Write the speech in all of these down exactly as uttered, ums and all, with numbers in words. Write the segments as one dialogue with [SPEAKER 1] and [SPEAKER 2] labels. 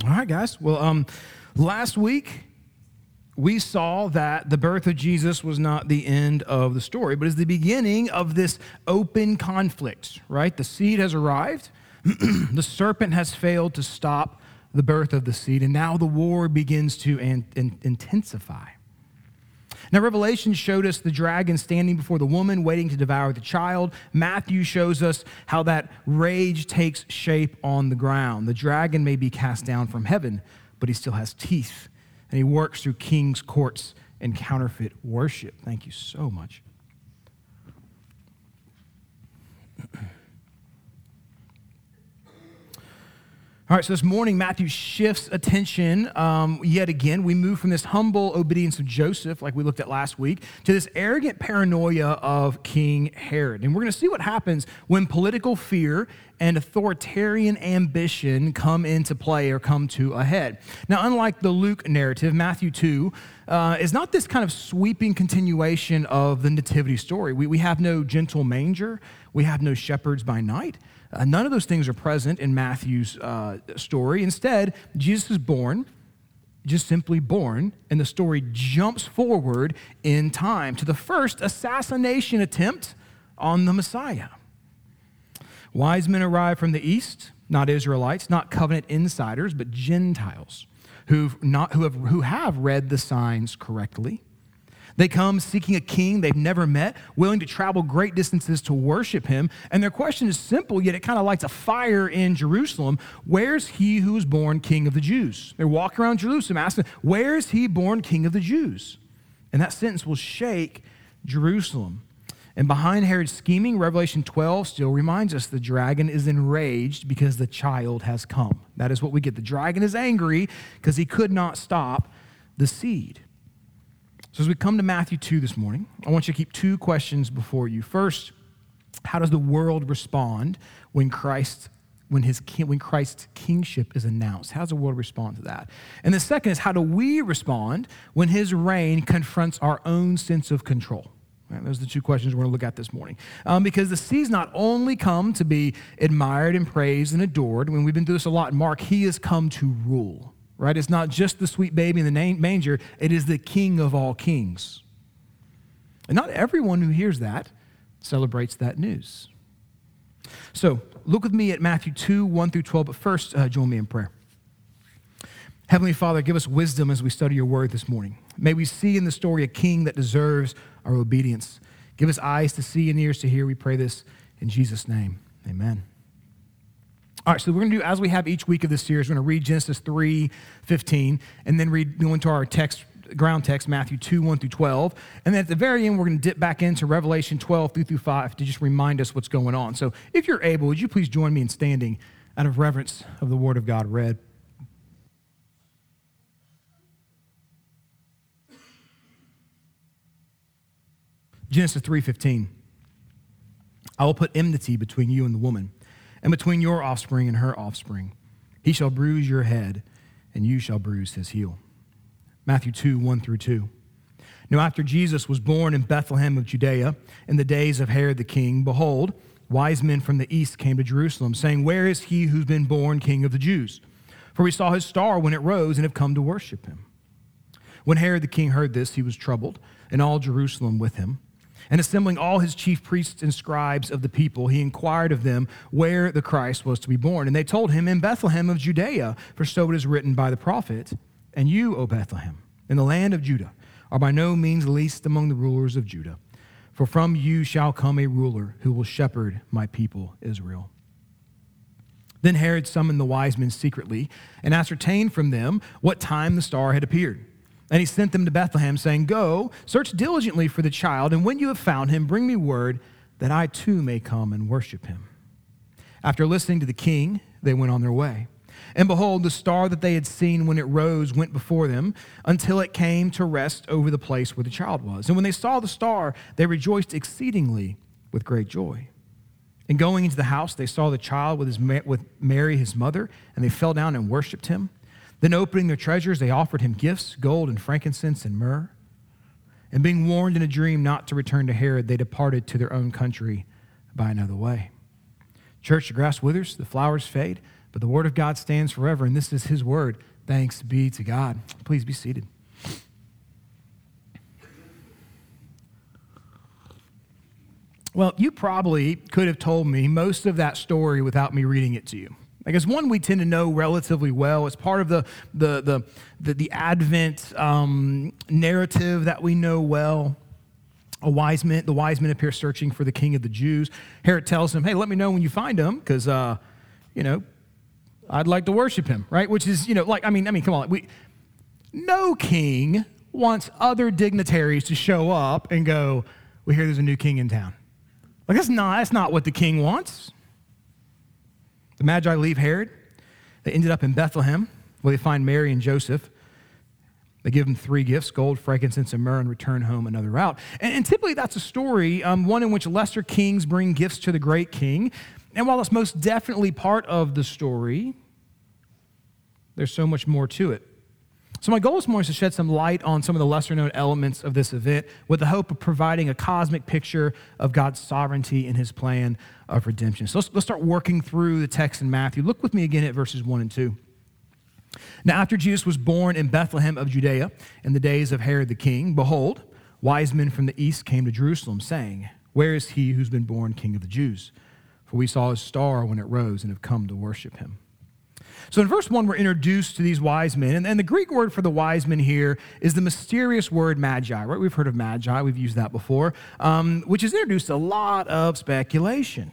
[SPEAKER 1] All right, guys. Well, um, last week we saw that the birth of Jesus was not the end of the story, but is the beginning of this open conflict, right? The seed has arrived. The serpent has failed to stop the birth of the seed, and now the war begins to an, an, intensify. Now, Revelation showed us the dragon standing before the woman, waiting to devour the child. Matthew shows us how that rage takes shape on the ground. The dragon may be cast down from heaven, but he still has teeth, and he works through kings' courts and counterfeit worship. Thank you so much. All right, so this morning, Matthew shifts attention um, yet again. We move from this humble obedience of Joseph, like we looked at last week, to this arrogant paranoia of King Herod. And we're going to see what happens when political fear and authoritarian ambition come into play or come to a head. Now, unlike the Luke narrative, Matthew two uh, is not this kind of sweeping continuation of the nativity story. We, we have no gentle manger. We have no shepherds by night. Uh, none of those things are present in Matthew's uh, story. Instead, Jesus is born, just simply born, and the story jumps forward in time to the first assassination attempt on the Messiah. Wise men arrive from the east, not Israelites, not covenant insiders, but Gentiles who've not, who have, who have read the signs correctly. They come seeking a king they've never met, willing to travel great distances to worship him. And their question is simple, yet it kind of lights a fire in Jerusalem. Where's he who was born king of the Jews? They're walking around Jerusalem asking, where's he born king of the Jews? And that sentence will shake Jerusalem. And behind Herod's scheming, Revelation twelve still reminds us the dragon is enraged because the child has come. That is what we get. The dragon is angry because he could not stop the seed. So as we come to Matthew two this morning, I want you to keep two questions before you. First, how does the world respond when Christ, when his when Christ's kingship is announced? How does the world respond to that? And the second is, how do we respond when his reign confronts our own sense of control? Right, those are the two questions we're going to look at this morning. Um, because the seeds not only come to be admired and praised and adored, when we've been through this a lot in Mark, he has come to rule. Right? It's not just the sweet baby in the manger. It is the King of all kings. And not everyone who hears that celebrates that news. So look with me at Matthew two, one through twelve. But first, uh, join me in prayer. Heavenly Father, give us wisdom as we study your word this morning. May we see in the story a king that deserves our obedience. Give us eyes to see and ears to hear. We pray this in Jesus' name. Amen. All right, so we're going to do, as we have each week of this series, we're going to read Genesis three fifteen, and then read, go into our text, ground text, Matthew two, one through twelve. And then at the very end, we're going to dip back into Revelation twelve through five to just remind us what's going on. So if you're able, would you please join me in standing out of reverence of the word of God read? Genesis three fifteen. I will put enmity between you and the woman, and between your offspring and her offspring. He shall bruise your head, and you shall bruise his heel. Matthew two, one through two. Now after Jesus was born in Bethlehem of Judea, in the days of Herod the king, behold, wise men from the east came to Jerusalem, saying, where is he who's been born king of the Jews? For we saw his star when it rose and have come to worship him. When Herod the king heard this, he was troubled, and all Jerusalem with him. And assembling all his chief priests and scribes of the people, he inquired of them where the Christ was to be born. And they told him, in Bethlehem of Judea, for so it is written by the prophet, and you, O Bethlehem, in the land of Judah, are by no means least among the rulers of Judah. For from you shall come a ruler who will shepherd my people Israel. Then Herod summoned the wise men secretly and ascertained from them what time the star had appeared. And he sent them to Bethlehem, saying, go, search diligently for the child, and when you have found him, bring me word that I too may come and worship him. After listening to the king, they went on their way. And behold, the star that they had seen when it rose went before them until it came to rest over the place where the child was. And when they saw the star, they rejoiced exceedingly with great joy. And going into the house, they saw the child with, his, with Mary, his mother, and they fell down and worshiped him. Then opening their treasures, they offered him gifts, gold and frankincense and myrrh. And being warned in a dream not to return to Herod, they departed to their own country by another way. Church, the grass withers, the flowers fade, But the word of God stands forever, and this is his word. Thanks be to God. Please be seated. Well, you probably could have told me most of that story without me reading it to you. Like, it's one we tend to know relatively well. It's part of the the the the, the Advent um, narrative that we know well. A wise men, the wise men appear searching for the King of the Jews. Herod tells him, "Hey, let me know when you find him, because uh, you know, I'd like to worship him." Right? Which is, you know, like I mean, I mean, come on, we no king wants other dignitaries to show up and go, "We hear there's a new king in town." Like, that's not, that's not what the king wants. The Magi leave Herod. They ended up in Bethlehem, where they find Mary and Joseph. They give them three gifts, gold, frankincense, and myrrh, and return home another route. And, and typically that's a story, um, one in which lesser kings bring gifts to the great king. And while it's most definitely part of the story, there's so much more to it. So my goal this morning is to shed some light on some of the lesser-known elements of this event with the hope of providing a cosmic picture of God's sovereignty and his plan of redemption. So let's, let's start working through the text in Matthew. Look with me again at verses one and two. Now, after Jesus was born in Bethlehem of Judea in the days of Herod the king, behold, wise men from the east came to Jerusalem, saying, "Where is he who's been born King of the Jews? For we saw his star when it rose and have come to worship him." So in verse one, we're introduced to these wise men. And, and the Greek word for the wise men here is the mysterious word magi, right? We've heard of magi. We've used that before, um, which has introduced a lot of speculation.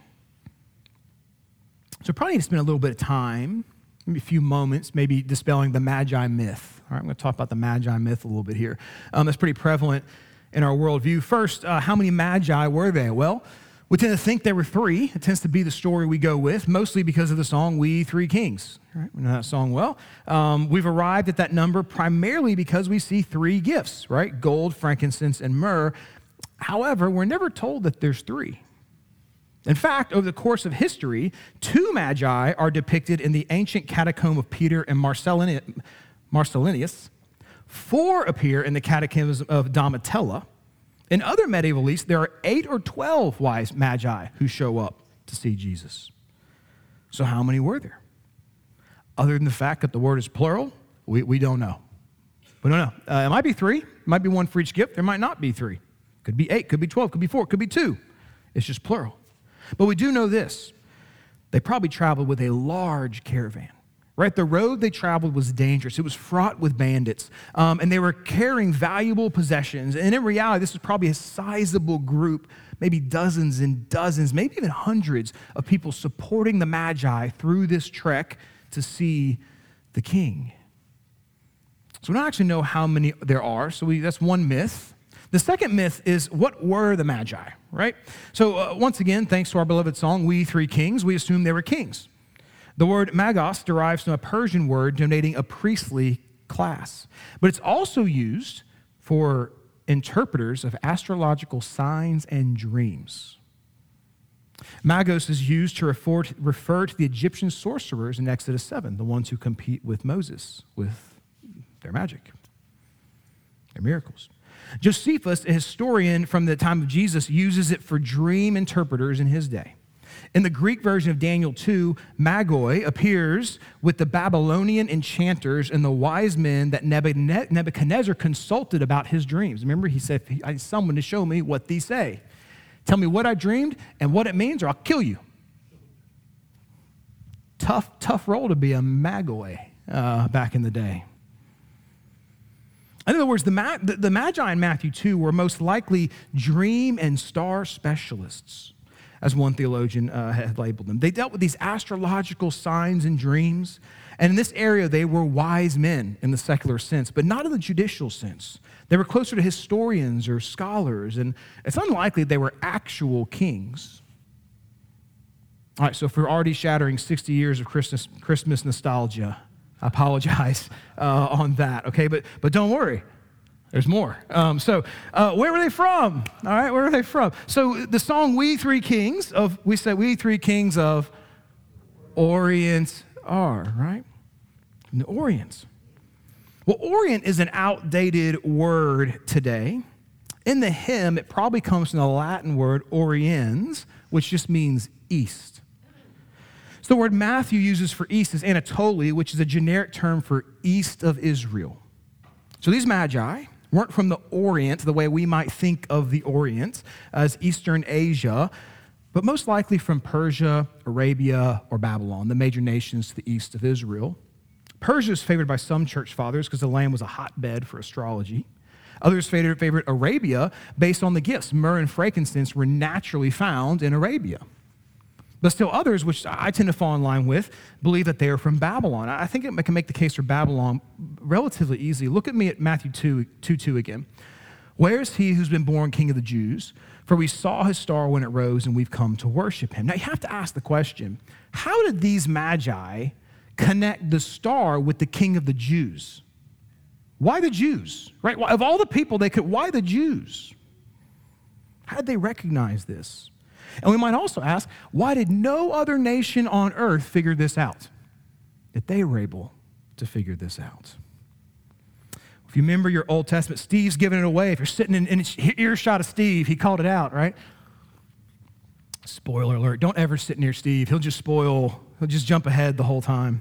[SPEAKER 1] So probably need to spend a little bit of time, maybe a few moments, maybe dispelling the magi myth. All right, I'm going to talk about the magi myth a little bit here. Um, that's pretty prevalent in our worldview. First, uh, how many magi were there? Well, we tend to think there were three. It tends to be the story we go with, mostly because of the song, "We Three Kings." All right, we know that song well. Um, we've arrived at that number primarily because we see three gifts, right? Gold, frankincense, and myrrh. However, we're never told that there's three. In fact, over the course of history, two magi are depicted in the ancient catacomb of Peter and Marcellinus. Four appear in the catacomb of Donatella. In other medievalists, there are eight or twelve wise magi who show up to see Jesus. So how many were there? Other than the fact that the word is plural, we, we don't know. We don't know. Uh, it might be three. It might be one for each gift. There might not be three. Could be eight, could be twelve, could be four, could be two. It's just plural. But we do know this. They probably traveled with a large caravan. Right? The road they traveled was dangerous. It was fraught with bandits. Um, and they were carrying valuable possessions. And in reality, this was probably a sizable group, maybe dozens and dozens, maybe even hundreds of people supporting the Magi through this trek to see the king. So we don't actually know how many there are. So we, that's one myth. The second myth is, what were the Magi, right? So uh, once again, thanks to our beloved song, "We Three Kings," we assume they were kings. The word magos derives from a Persian word denoting a priestly class, but it's also used for interpreters of astrological signs and dreams. Magos is used to refer to, refer to the Egyptian sorcerers in Exodus seven, the ones who compete with Moses with their magic, their miracles. Josephus, a historian from the time of Jesus, uses it for dream interpreters in his day. In the Greek version of Daniel two, Magoi appears with the Babylonian enchanters and the wise men that Nebuchadnezzar consulted about his dreams. Remember, he said, "I need someone to show me what these say. Tell me what I dreamed and what it means, or I'll kill you." Tough, tough role to be a Magoi uh, back in the day. In other words, the, Ma- the, the Magi in Matthew two were most likely dream and star specialists, as one theologian uh, had labeled them. They dealt with these astrological signs and dreams, and in this area, they were wise men in the secular sense, but not in the judicial sense. They were closer to historians or scholars, and it's unlikely they were actual kings. All right, so if we're already shattering sixty years of Christmas, Christmas nostalgia, I apologize uh, on that, okay? But but don't worry, there's more. Um, so uh, where were they from? All right, where were they from? So the song "We Three Kings" of we said "We Three Kings of Orient are," right? From the Orient. Well, Orient is an outdated word today. In the hymn, it probably comes from the Latin word oriens, which just means east. So the word Matthew uses for east is Anatolia, which is a generic term for east of Israel. So these magi weren't from the Orient, the way we might think of the Orient as Eastern Asia, but most likely from Persia, Arabia, or Babylon, the major nations to the east of Israel. Persia is favored by some church fathers because the land was a hotbed for astrology. Others favored, favored Arabia based on the gifts. Myrrh and frankincense were naturally found in Arabia. But still others, which I tend to fall in line with, believe that they are from Babylon. I think it can make the case for Babylon relatively easy. Look at me at Matthew two, two, two again. Where is he who's been born King of the Jews? For we saw his star when it rose, and we've come to worship him. Now, you have to ask the question, how did these magi connect the star with the King of the Jews? Why the Jews, right? Of all the people they could, why the Jews? How did they recognize this? And we might also ask, why did no other nation on earth figure this out? That they were able to figure this out. If you remember your Old Testament, Steve's giving it away. If you're sitting in, in earshot of Steve, he called it out, right? Spoiler alert, don't ever sit near Steve. He'll just spoil, he'll just jump ahead the whole time.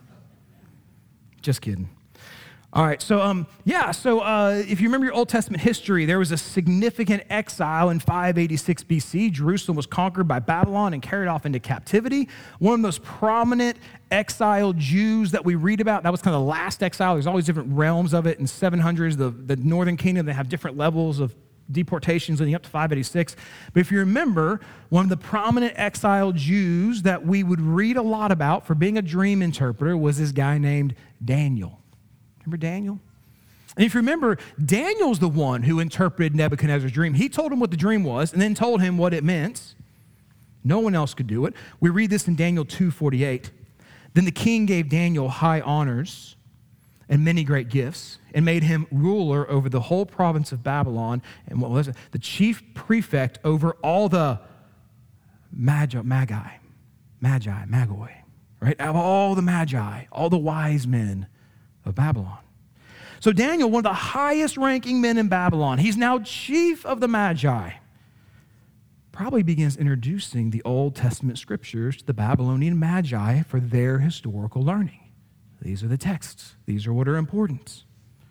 [SPEAKER 1] Just kidding. All right, so um, yeah, so uh, if you remember your Old Testament history, there was a significant exile in five eighty-six B C. Jerusalem was conquered by Babylon and carried off into captivity. One of the most prominent exiled Jews that we read about, that was kind of the last exile. There's always different realms of it. In seven hundreds, the, the northern kingdom, they have different levels of deportations leading up to five eighty-six. But if you remember, one of the prominent exiled Jews that we would read a lot about for being a dream interpreter was this guy named Daniel. Remember Daniel? And if you remember, Daniel's the one who interpreted Nebuchadnezzar's dream. He told him what the dream was and then told him what it meant. No one else could do it. We read this in Daniel two forty-eight. Then the king gave Daniel high honors and many great gifts and made him ruler over the whole province of Babylon and what was it? The chief prefect over all the magi, magi, magi, magoi, right? Of all the magi, all the wise men of Babylon. So Daniel, one of the highest ranking men in Babylon, he's now chief of the Magi, probably begins introducing the Old Testament scriptures to the Babylonian Magi for their historical learning. These are the texts. These are what are important.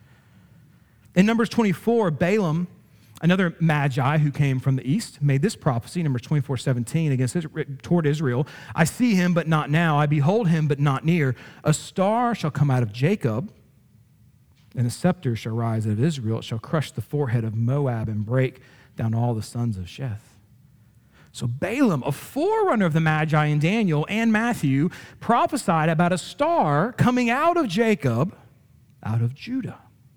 [SPEAKER 1] In Numbers twenty-four, Balaam, another Magi who came from the east, made this prophecy, Numbers twenty-four seventeen, against toward Israel. I see him, but not now. I behold him, but not near. A star shall come out of Jacob, and a scepter shall rise out of Israel. It shall crush the forehead of Moab and break down all the sons of Sheth. So Balaam, a forerunner of the Magi in Daniel and Matthew, prophesied about a star coming out of Jacob, out of Judah.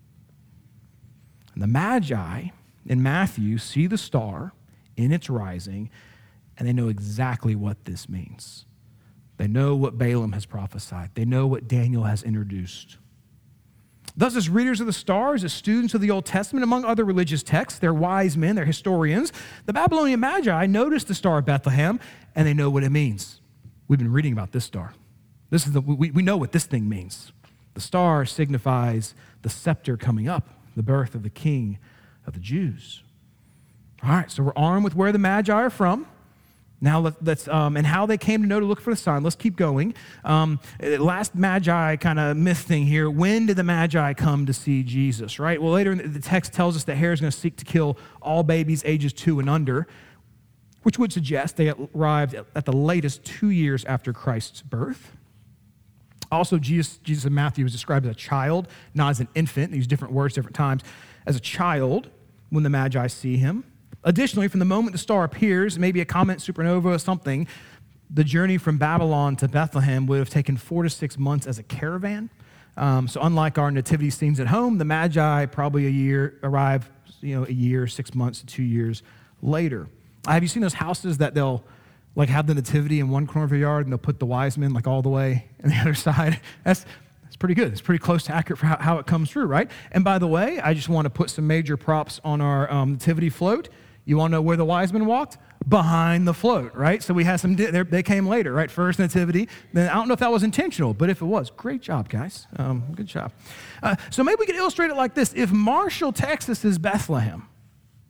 [SPEAKER 1] And the Magi in Matthew see the star in its rising, and they know exactly what this means. They know what Balaam has prophesied. They know what Daniel has introduced. Thus, as readers of the stars, as students of the Old Testament, among other religious texts, they're wise men, they're historians, the Babylonian Magi noticed the Star of Bethlehem, and they know what it means. We've been reading about this star. This is the, we, we know what this thing means. The star signifies the scepter coming up, the birth of the King of the Jews. All right, so we're armed with where the Magi are from. Now, let, let's, um, and how they came to know to look for the sign. Let's keep going. Um, last Magi kind of myth thing here. When did the Magi come to see Jesus, right? Well, later in the, the text tells us that Herod is going to seek to kill all babies ages two and under, which would suggest they arrived at, at the latest two years after Christ's birth. Also, Jesus, Jesus in Matthew was described as a child, not as an infant. They use different words different times. As a child, when the Magi see him. Additionally, from the moment the star appears, maybe a comet supernova or something, the journey from Babylon to Bethlehem would have taken four to six months as a caravan. Um, so unlike our nativity scenes at home, the Magi probably a year arrive, you know, a year, six months to two years later. Uh, have you seen those houses that they'll like have the nativity in one corner of your yard and they'll put the wise men like all the way on the other side? That's that's pretty good. It's pretty close to accurate for how, how it comes through, right? And by the way, I just want to put some major props on our um, nativity float. You want to know where the wise men walked? Behind the float, right? So we had some, they came later, right? First nativity. Then I don't know if that was intentional, but if it was, great job, guys. Um, good job. Uh, so maybe we could illustrate it like this. If Marshall, Texas is Bethlehem,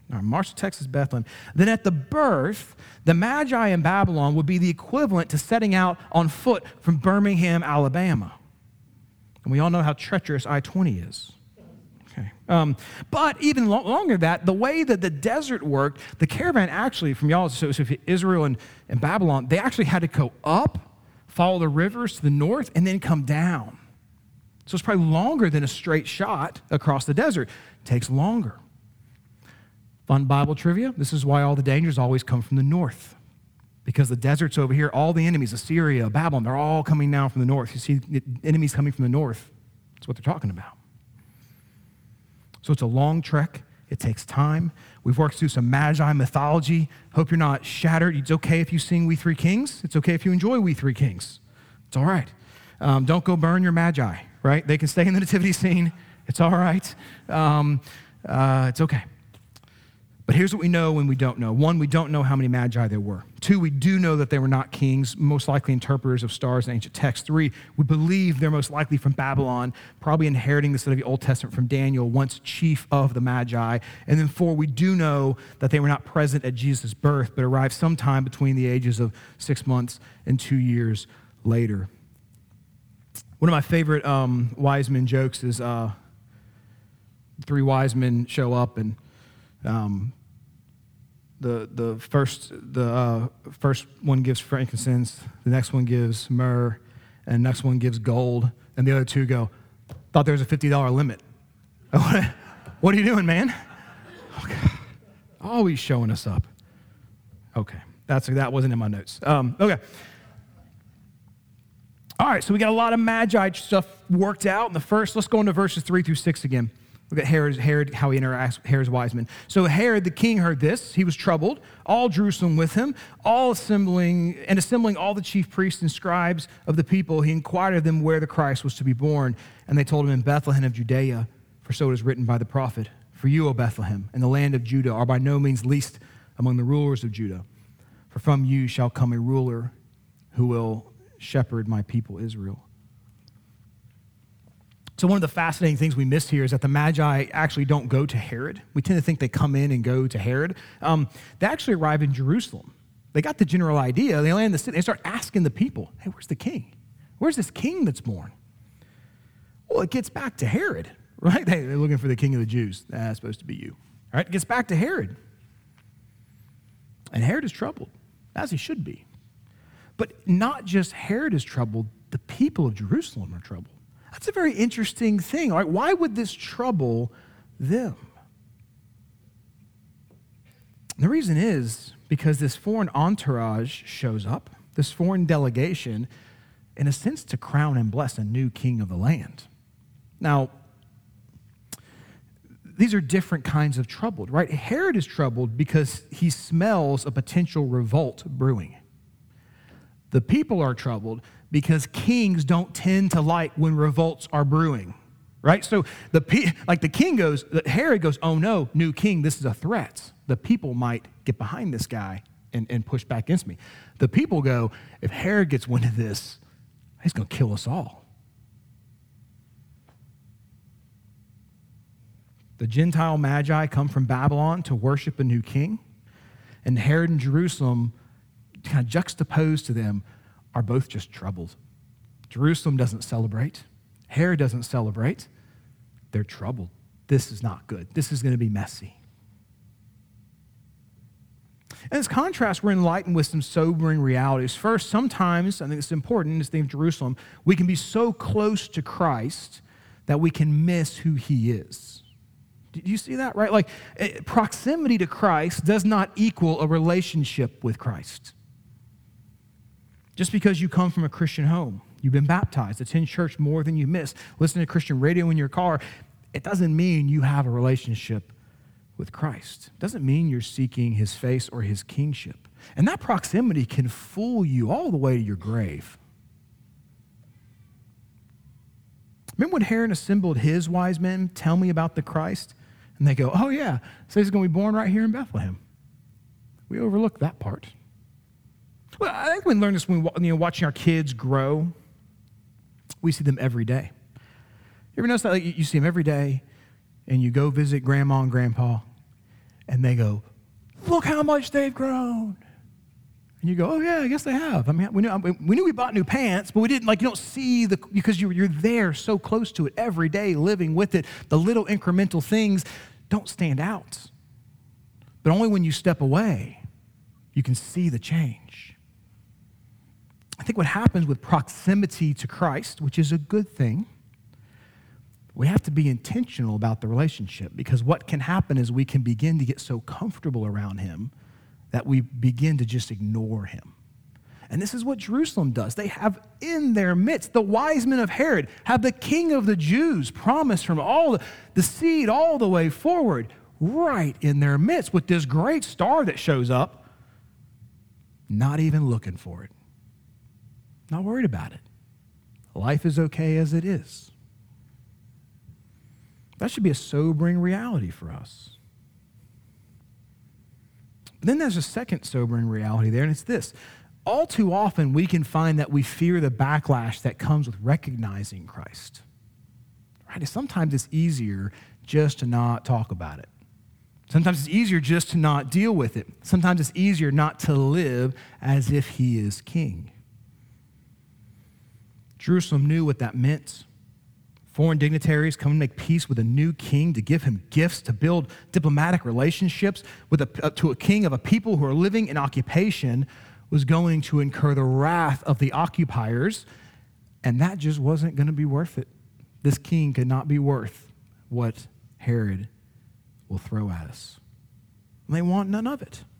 [SPEAKER 1] All right, Marshall, Texas, Bethlehem. Then at the birth, the Magi in Babylon would be the equivalent to setting out on foot from Birmingham, Alabama. And we all know how treacherous I twenty is. Okay. Um, but even lo- longer than that, the way that the desert worked, the caravan actually, from y'all, so, so Israel and, and Babylon, they actually had to go up, follow the rivers to the north, and then come down. So it's probably longer than a straight shot across the desert. It takes longer. Fun Bible trivia, this is why all the dangers always come from the north. Because the desert's over here, all the enemies, Assyria, Babylon, they're all coming down from the north. You see enemies coming from the north. That's what they're talking about. So it's a long trek. It takes time. We've worked through some Magi mythology. Hope you're not shattered. It's okay if you sing We Three Kings. It's okay if you enjoy We Three Kings. It's all right. Um, don't go burn your Magi, right? They can stay in the nativity scene. It's all right. Um, uh, it's okay. But here's what we know when we don't know. One, we don't know how many Magi there were. Two, we do know that they were not kings, most likely interpreters of stars in ancient texts. Three, we believe they're most likely from Babylon, probably inheriting the study of the Old Testament from Daniel, once chief of the Magi. And then four, we do know that they were not present at Jesus' birth, but arrived sometime between the ages of six months and two years later. One of my favorite um, wise men jokes is uh, three wise men show up and um, The the first the uh, first one gives frankincense, the next one gives myrrh, and the next one gives gold, and the other two go, thought there was a fifty dollars limit. What are you doing, man? Okay. Always showing us up. Okay, that's that wasn't in my notes. Um, okay. All right, so we got a lot of Magi stuff worked out in the first. Let's go into verses three through six again. Look at Herod, Herod, how he interacts with Herod's wise men. So Herod the king heard this. He was troubled, all Jerusalem with him, all assembling, and assembling all the chief priests and scribes of the people, he inquired of them where the Christ was to be born. And they told him, in Bethlehem of Judea, for so it is written by the prophet, for you, O Bethlehem, and the land of Judah are by no means least among the rulers of Judah. For from you shall come a ruler who will shepherd my people Israel. So one of the fascinating things we miss here is that the Magi actually don't go to Herod. We tend to think they come in and go to Herod. Um, they actually arrive in Jerusalem. They got the general idea. They land in the city. They start asking the people, hey, where's the king? Where's this king that's born? Well, it gets back to Herod, right? Hey, they're looking for the king of the Jews. That's supposed to be you. All right, it gets back to Herod. And Herod is troubled, as he should be. But not just Herod is troubled, the people of Jerusalem are troubled. That's a very interesting thing. Right? Why would this trouble them? The reason is because this foreign entourage shows up, this foreign delegation, in a sense to crown and bless a new king of the land. Now, these are different kinds of troubled, right? Herod is troubled because he smells a potential revolt brewing. The people are troubled because kings don't tend to like when revolts are brewing, right? So the like the king goes, Herod goes, oh no, new king, this is a threat. The people might get behind this guy and, and push back against me. The people go, if Herod gets wind of this, he's going to kill us all. The Gentile Magi come from Babylon to worship a new king, and Herod and Jerusalem, kind of juxtaposed to them, are both just troubled. Jerusalem doesn't celebrate. Herod doesn't celebrate. They're troubled. This is not good. This is going to be messy. And as contrast, we're enlightened with some sobering realities. First, sometimes, I think it's important in this thing of Jerusalem, we can be so close to Christ that we can miss who he is. Do you see that, right? Like, proximity to Christ does not equal a relationship with Christ. Just because you come from a Christian home, you've been baptized, attend church more than you miss, listen to Christian radio in your car, it doesn't mean you have a relationship with Christ. It doesn't mean you're seeking his face or his kingship. And that proximity can fool you all the way to your grave. Remember when Herod assembled his wise men, tell me about the Christ? And they go, oh yeah, so he's going to be born right here in Bethlehem. We overlook that part. Well, I think we learn this when you know, watching our kids grow. We see them every day. You ever notice that? Like, you see them every day, and you go visit grandma and grandpa, And they go, look how much they've grown. And you go, oh yeah, I guess they have. I mean, we knew, we knew we bought new pants, but we didn't, like, you don't see the, because you're, you're there so close to it every day, living with it. The little incremental things don't stand out. But only when you step away, you can see the change. I think what happens with proximity to Christ, which is a good thing, we have to be intentional about the relationship, because what can happen is we can begin to get so comfortable around him that we begin to just ignore him. And this is what Jerusalem does. They have in their midst, the wise men of Herod have the king of the Jews promised from all the, the seed all the way forward, right in their midst with this great star that shows up, not even looking for it. Not worried about it. Life is okay as it is. That should be a sobering reality for us. But then there's a second sobering reality there, and it's this. All too often, we can find that we fear the backlash that comes with recognizing Christ. Right? Sometimes it's easier just to not talk about it. Sometimes it's easier just to not deal with it. Sometimes it's easier not to live as if he is king. Jerusalem knew what that meant. Foreign dignitaries come and make peace with a new king, to give him gifts, to build diplomatic relationships with a, uh, to a king of a people who are living in occupation, was going to incur the wrath of the occupiers, and that just wasn't going to be worth it. This king could not be worth what Herod will throw at us. And they want none of it.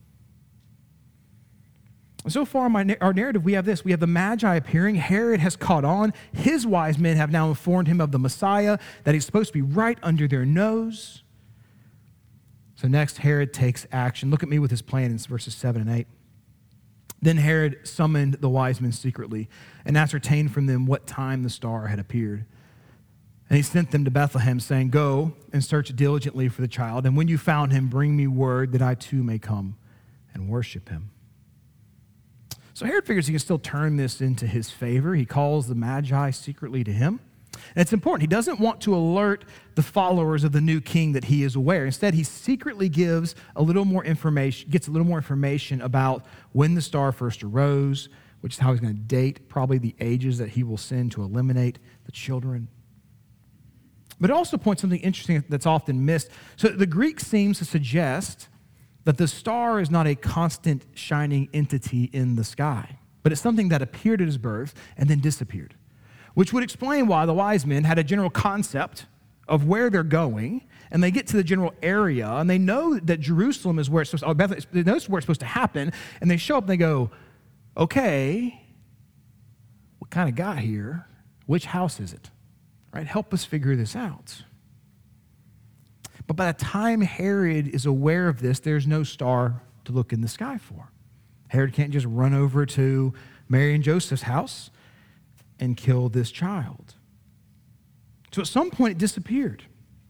[SPEAKER 1] So far in my, our narrative, we have this. We have the Magi appearing. Herod has caught on. His wise men have now informed him of the Messiah, that he's supposed to be right under their nose. So next, Herod takes action. Look at me with his plan in verses seven and eight. Then Herod summoned the wise men secretly and ascertained from them what time the star had appeared. And he sent them to Bethlehem, saying, go and search diligently for the child, and when you found him, bring me word that I too may come and worship him. So Herod figures he can still turn this into his favor. He calls the Magi secretly to him. And it's important. He doesn't want to alert the followers of the new king that he is aware. Instead, he secretly gives a little more information, gets a little more information about when the star first arose, which is how he's going to date probably the ages that he will send to eliminate the children. But it also points something interesting that's often missed. So the Greek seems to suggest that the star is not a constant shining entity in the sky, but it's something that appeared at his birth and then disappeared, which would explain why the wise men had a general concept of where they're going, and they get to the general area, and they know that Jerusalem is where it's supposed to, oh, Bethlehem, they know it's where it's supposed to happen, and they show up and they go, okay, we kind of got here. Which house is it? Right? Help us figure this out. But by the time Herod is aware of this, there's no star to look in the sky for. Herod can't just run over to Mary and Joseph's house and kill this child. So at some point, it disappeared.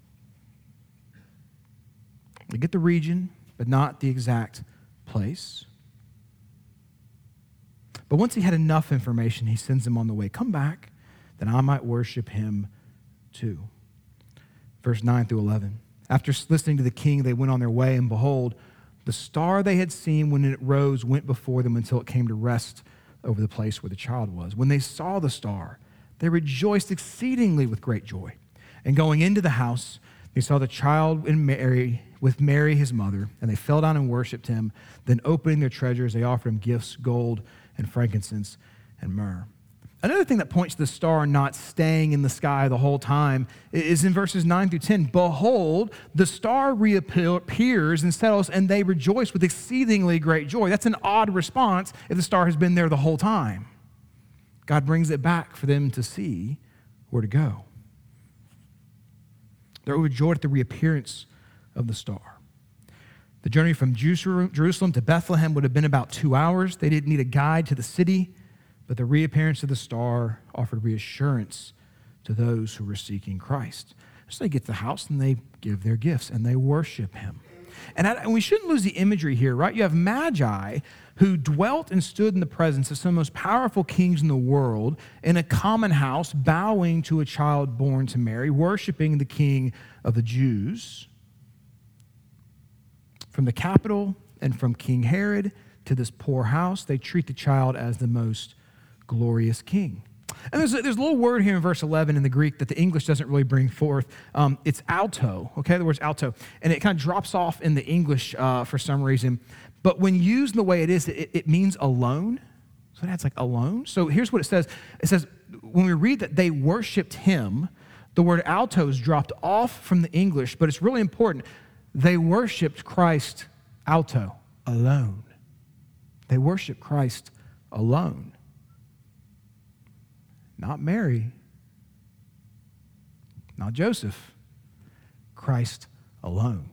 [SPEAKER 1] We get the region, but not the exact place. But once he had enough information, he sends them on the way. Come back, that I might worship him too. Verse nine through eleven. After listening to the king, they went on their way, and behold, the star they had seen when it rose went before them until it came to rest over the place where the child was. When they saw the star, they rejoiced exceedingly with great joy. And going into the house, they saw the child in Mary, with Mary his mother, and they fell down and worshipped him. Then opening their treasures, they offered him gifts, gold and frankincense and myrrh. Another thing that points to the star not staying in the sky the whole time is in verses nine through ten. Behold, the star reappears and settles, and they rejoice with exceedingly great joy. That's an odd response if the star has been there the whole time. God brings it back for them to see where to go. They're overjoyed at the reappearance of the star. The journey from Jerusalem to Bethlehem would have been about two hours. They didn't need a guide to the city. But the reappearance of the star offered reassurance to those who were seeking Christ. So they get to the house and they give their gifts and they worship him. And, I, and we shouldn't lose the imagery here, right? You have Magi who dwelt and stood in the presence of some of the most powerful kings in the world in a common house, bowing to a child born to Mary, worshiping the King of the Jews. For From the capital and from King Herod to this poor house, they treat the child as the most glorious king. And there's a, there's a little word here in verse eleven in the Greek that the English doesn't really bring forth. Um, it's alto, okay? The word's alto. And it kind of drops off in the English uh, for some reason. But when used the way it is, it, it means alone. So that's like alone. So here's what it says. It says, when we read that they worshiped him, the word alto is dropped off from the English, but it's really important. They worshiped Christ alto, alone. They worshiped Christ alone. Not Mary, not Joseph, Christ alone.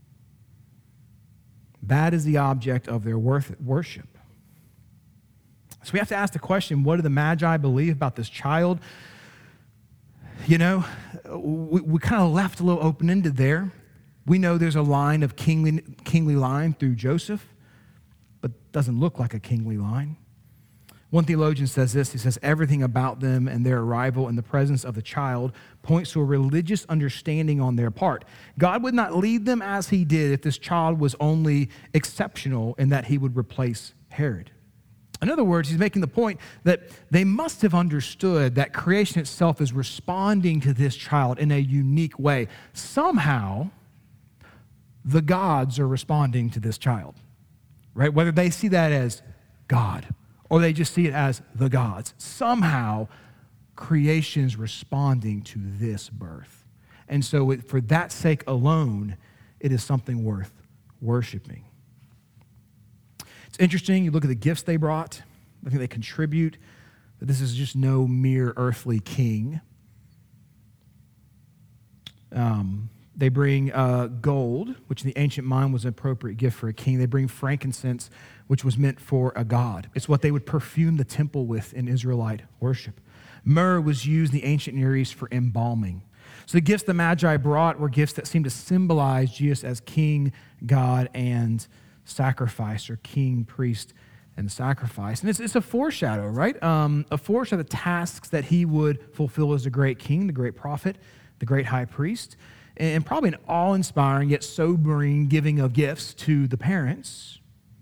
[SPEAKER 1] That is the object of their worship. So we have to ask the question, what do the Magi believe about this child? You know, we, we kind of left a little open-ended there. We know there's a line of kingly, kingly line through Joseph, but doesn't look like a kingly line. One theologian says this, he says, everything about them and their arrival in the presence of the child points to a religious understanding on their part. God would not lead them as he did if this child was only exceptional in that he would replace Herod. In other words, he's making the point that they must have understood that creation itself is responding to this child in a unique way. Somehow, the gods are responding to this child, right? Whether they see that as God or they just see it as the gods. Somehow, creation is responding to this birth. And so it, for that sake alone, it is something worth worshiping. It's interesting, you look at the gifts they brought. I think they contribute. That this is just no mere earthly king. Um, they bring uh, gold, which in the ancient mind was an appropriate gift for a king. They bring frankincense, which was meant for a god. It's what they would perfume the temple with in Israelite worship. Myrrh was used in the ancient Near East for embalming. So the gifts the Magi brought were gifts that seemed to symbolize Jesus as king, God, and sacrifice, or king, priest, and sacrifice. And it's, it's a foreshadow, right? Um, a foreshadow of the tasks that he would fulfill as a great king, the great prophet, the great high priest, and probably an awe-inspiring yet sobering giving of gifts to the parents.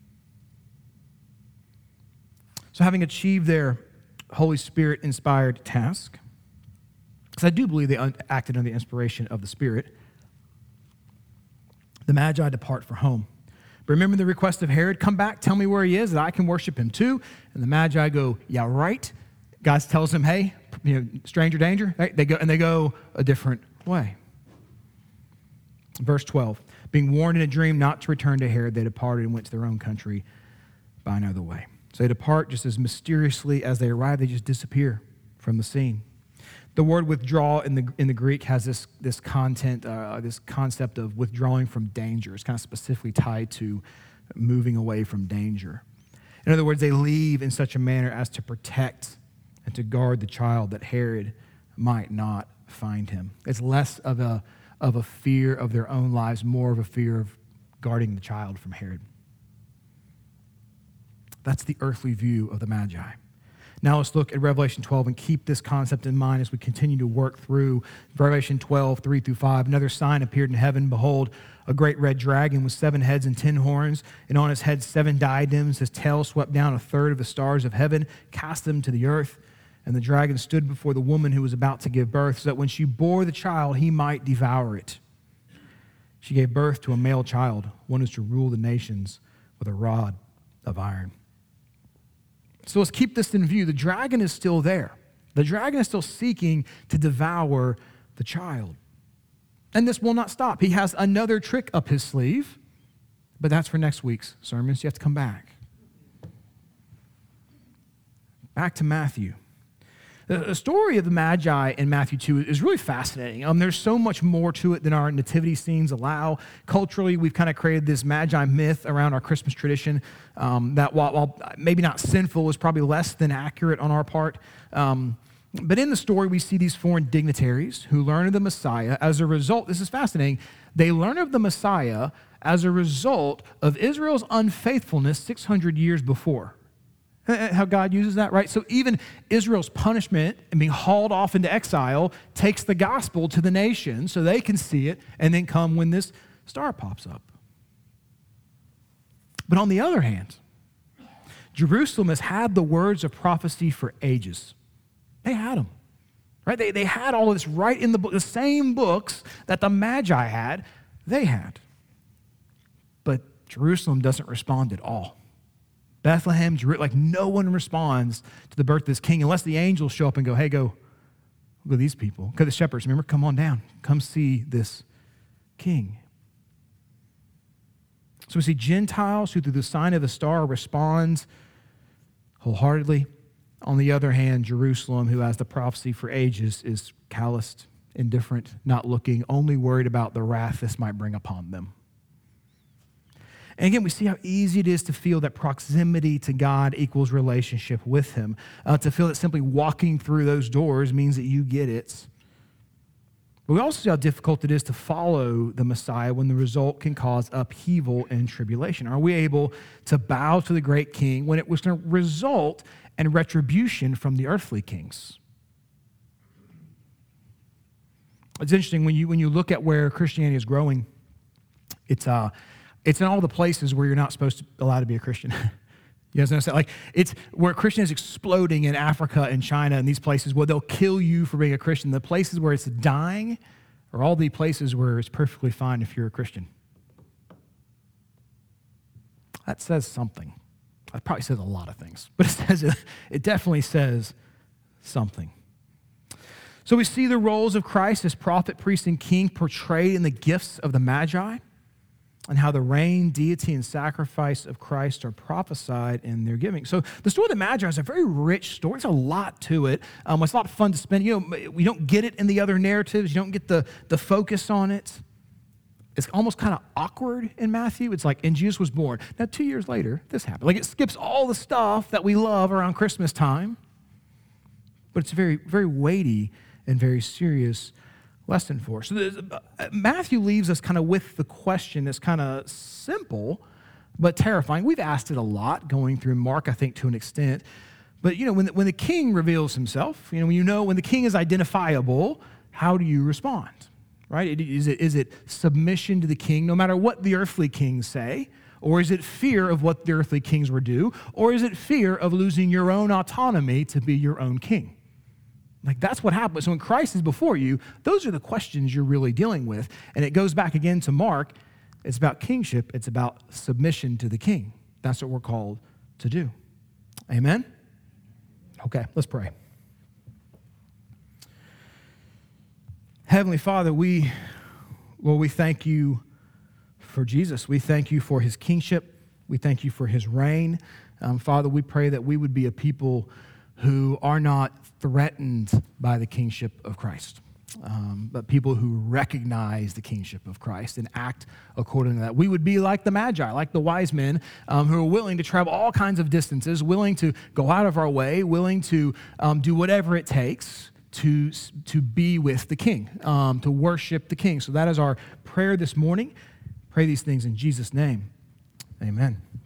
[SPEAKER 1] So having achieved their Holy Spirit-inspired task, because I do believe they un- acted under the inspiration of the Spirit, the Magi depart for home. But remember the request of Herod, come back, tell me where he is, that I can worship him too. And the Magi go, yeah, right. God tells them, hey, you know, stranger danger. They go, and they go a different way. Verse twelve, being warned in a dream not to return to Herod, they departed and went to their own country by another way. So they depart just as mysteriously as they arrive, they just disappear from the scene. The word withdraw in the in the Greek has this, this content, uh, this concept of withdrawing from danger. It's kind of specifically tied to moving away from danger. In other words, they leave in such a manner as to protect and to guard the child that Herod might not find him. It's less of a, of a fear of their own lives, more of a fear of guarding the child from Herod. That's the earthly view of the Magi. Now let's look at Revelation twelve and keep this concept in mind as we continue to work through Revelation twelve, three through five. Another sign appeared in heaven. Behold, a great red dragon with seven heads and ten horns, and on his head seven diadems. His tail swept down a third of the stars of heaven, cast them to the earth. And the dragon stood before the woman who was about to give birth, so that when she bore the child, he might devour it. She gave birth to a male child, one who is to rule the nations with a rod of iron. So let's keep this in view. The dragon is still there. The dragon is still seeking to devour the child. And this will not stop. He has another trick up his sleeve, but that's for next week's sermon, so you have to come back. Back to Matthew. The story of the Magi in Matthew two is really fascinating. Um, there's so much more to it than our nativity scenes allow. Culturally, we've kind of created this Magi myth around our Christmas tradition um, that, while, while maybe not sinful, is probably less than accurate on our part. Um, but in the story, we see these foreign dignitaries who learn of the Messiah as a result. This is fascinating. They learn of the Messiah as a result of Israel's unfaithfulness six hundred years before. How God uses that, right? So even Israel's punishment and being hauled off into exile takes the gospel to the nation so they can see it and then come when this star pops up. But on the other hand, Jerusalem has had the words of prophecy for ages. They had them, right? They, they had all of this right in the book, the same books that the Magi had, they had. But Jerusalem doesn't respond at all. Bethlehem, Jerusalem, like no one responds to the birth of this king unless the angels show up and go, hey, go, look at these people. Look at the shepherds, remember, come on down. Come see this king. So we see Gentiles who through the sign of the star responds wholeheartedly. On the other hand, Jerusalem, who has the prophecy for ages, is calloused, indifferent, not looking, only worried about the wrath this might bring upon them. And again, we see how easy it is to feel that proximity to God equals relationship with him, uh, to feel that simply walking through those doors means that you get it. But we also see how difficult it is to follow the Messiah when the result can cause upheaval and tribulation. Are we able to bow to the great king when it was going to result in retribution from the earthly kings? It's interesting when you when you look at where Christianity is growing, it's uh it's in all the places where you're not supposed to allowed to be a Christian. You guys understand? Like, it's where Christian is exploding in Africa and China and these places where they'll kill you for being a Christian. The places where it's dying are all the places where it's perfectly fine if you're a Christian. That says something. That probably says a lot of things, but it says it definitely says something. So we see the roles of Christ as prophet, priest, and king portrayed in the gifts of the Magi, and how the reign, deity, and sacrifice of Christ are prophesied in their giving. So the story of the Magi is a very rich story. It's a lot to it. Um, it's a lot of fun to spend. You know, we don't get it in the other narratives. You don't get the, the focus on it. It's almost kind of awkward in Matthew. It's like, and Jesus was born. Now, two years later, this happened. Like, it skips all the stuff that we love around Christmas time. But it's very, very weighty and very serious lesson for us. So the, uh, Matthew leaves us kind of with the question that's kind of simple but terrifying. We've asked it a lot going through Mark, I think, to an extent. But, you know, when the, when the king reveals himself, you know, when you know when the king is identifiable, how do you respond, right? Is it, is it submission to the king, no matter what the earthly kings say? Or is it fear of what the earthly kings would do? Or is it fear of losing your own autonomy to be your own king? Like, that's what happens. So when Christ is before you, those are the questions you're really dealing with. And it goes back again to Mark. It's about kingship. It's about submission to the king. That's what we're called to do. Amen? Okay, let's pray. Heavenly Father, we, Lord, we thank you for Jesus. We thank you for his kingship. We thank you for his reign. Um, Father, we pray that we would be a people who are not threatened by the kingship of Christ, um, but people who recognize the kingship of Christ and act according to that. We would be like the Magi, like the wise men, um, who are willing to travel all kinds of distances, willing to go out of our way, willing to um, do whatever it takes to, to be with the King, um, to worship the King. So that is our prayer this morning. Pray these things in Jesus' name. Amen.